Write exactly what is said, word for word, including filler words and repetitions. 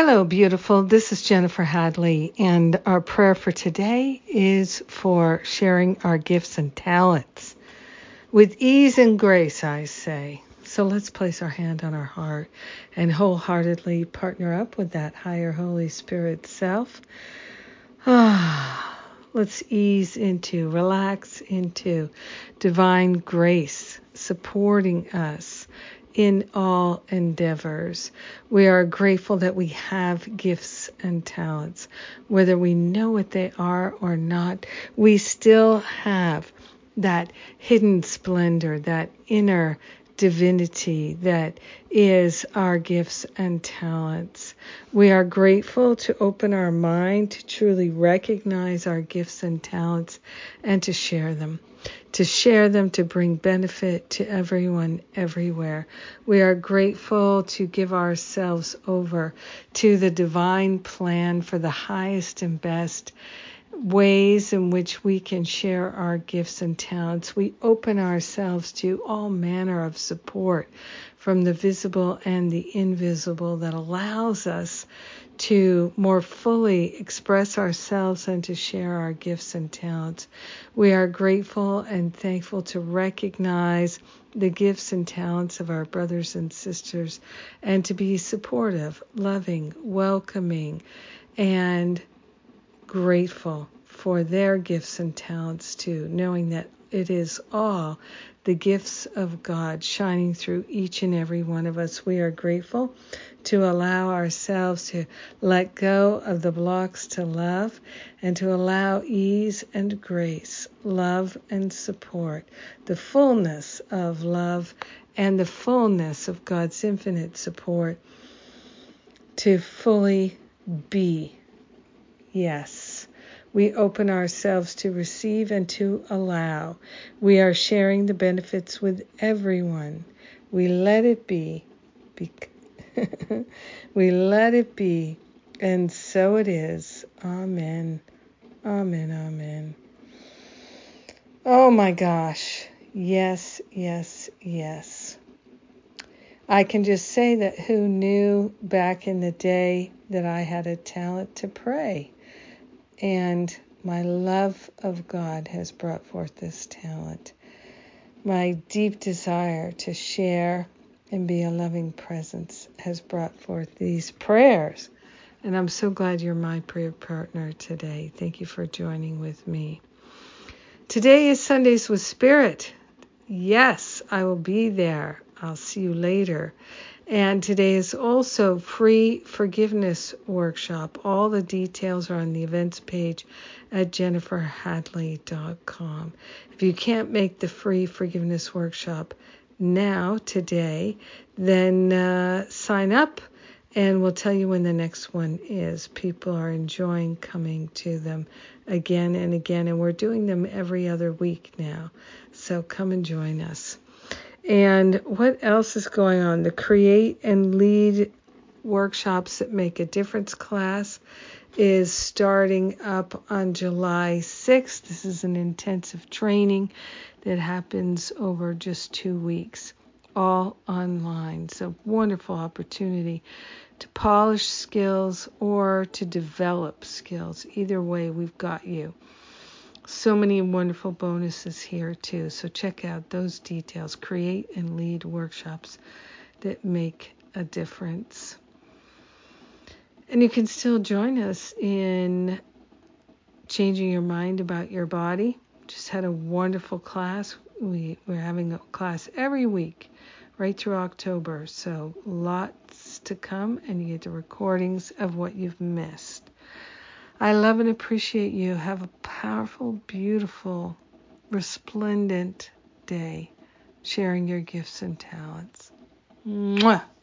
Hello, beautiful. This is Jennifer Hadley, and our prayer for today is for sharing our gifts and talents with ease and grace, I say. So let's place our hand on our heart and wholeheartedly partner up with that higher Holy Spirit self. Ah, let's ease into, relax into divine grace supporting us in all endeavors. We are grateful that we have gifts and talents. Whether we know what they are or not, we still have that hidden splendor, that inner divinity that is our gifts and talents. We are grateful to open our mind to truly recognize our gifts and talents and to share them. To share them to bring benefit to everyone everywhere. We are grateful to give ourselves over to the divine plan for the highest and best ways in which we can share our gifts and talents. We open ourselves to all manner of support from the visible and the invisible that allows us to more fully express ourselves and to share our gifts and talents. We are grateful and thankful to recognize the gifts and talents of our brothers and sisters and to be supportive, loving, welcoming, and grateful for their gifts and talents too, knowing that it is all the gifts of God shining through each and every one of us. We are grateful to allow ourselves to let go of the blocks to love and to allow ease and grace, love and support, the fullness of love and the fullness of God's infinite support to fully be. Yes. We open ourselves to receive and to allow. We are sharing the benefits with everyone. We let it be. be- we let it be. And so it is. Amen. Amen. Amen. Oh my gosh. Yes, yes, yes. I can just say that who knew back in the day that I had a talent to pray? And my love of God has brought forth this talent. My deep desire to share and be a loving presence has brought forth these prayers. And I'm so glad you're my prayer partner today. Thank you for joining with me. Today is Sundays with Spirit. Yes, I will be there. I'll see you later. And today is also free forgiveness workshop. All the details are on the events page at jennifer hadley dot com. If you can't make the free forgiveness workshop now, today, then uh, sign up and we'll tell you when the next one is. People are enjoying coming to them again and again, and we're doing them every other week now. So come and join us. And what else is going on? The Create and Lead Workshops That Make a Difference class is starting up on July sixth. This is an intensive training that happens over just two weeks, all online. So wonderful opportunity to polish skills or to develop skills. Either way, we've got you. So many wonderful bonuses here too. So check out those details. Create and Lead Workshops That Make a Difference. And you can still join us in changing your mind about your body. Just had a wonderful class. We, we're having a class every week right through October. So lots to come, and you get the recordings of what you've missed. I love and appreciate you. Have a powerful, beautiful, resplendent day sharing your gifts and talents. Mwah!